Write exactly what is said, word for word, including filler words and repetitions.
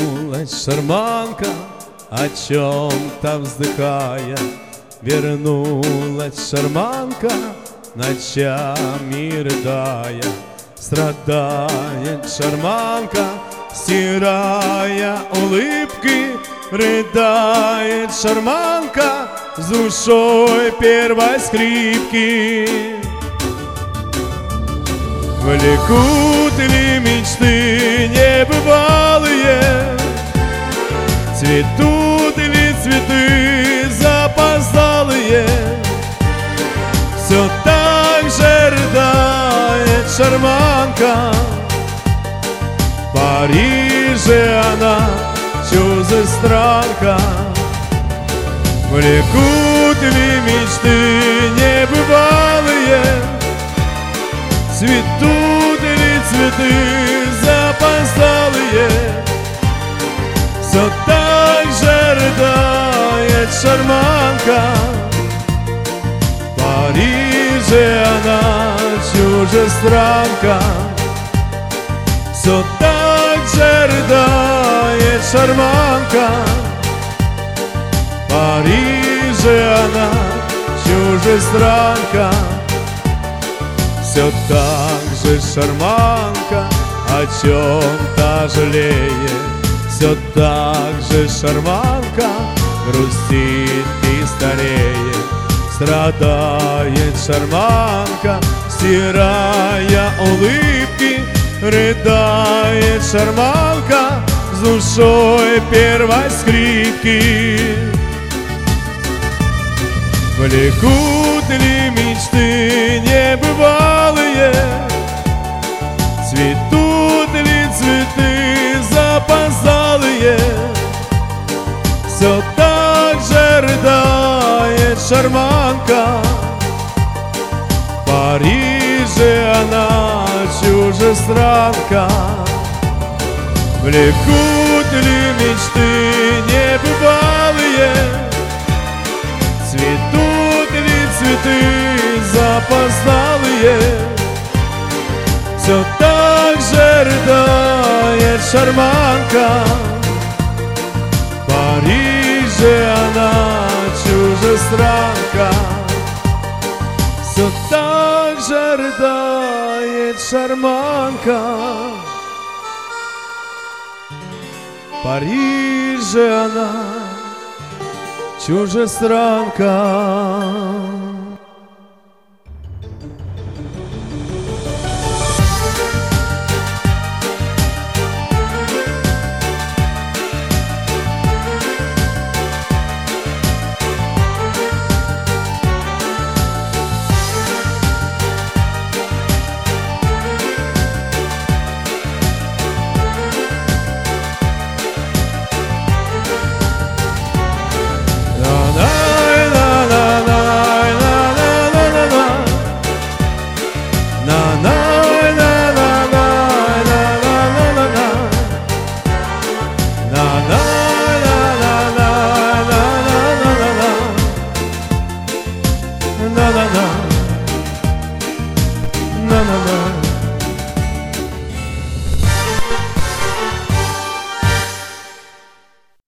Вернулась шарманка, о чем-то вздыхая. Вернулась шарманка, ночами рыдая. Страдает шарманка, стирая улыбки. Рыдает шарманка с душой первой скрипки. Влекут ли мечты небывалые? Цветут ли цветы запоздалые? Все так же рыдает шарманка. В Париже она чужестранка. Влекут ли мечты небывалые? Цветут ли цветы запоздалые? Все так же рыдает шарманка. В Париже она чужестранка. Все так же рыдает шарманка. В Париже она чужестранка. Все так же шарманка о чем-то жалеет. Все так же шарманка грустит и стареет. Страдает шарманка, стирая улыбки. Рыдает шарманка с душой первой скрипки. Влекут ли мечты небывалые? Цветут ли цветы запоздалые? Все так же рыдает шарманка. В Париже она чужестранка. Влекут ли мечты небывалые? Цветут ли цветы запоздалые? Все так же рыдает шарманка. В Париже она чужестранка. Все так же рыдает шарманка. В Париже она чужестранка. На-на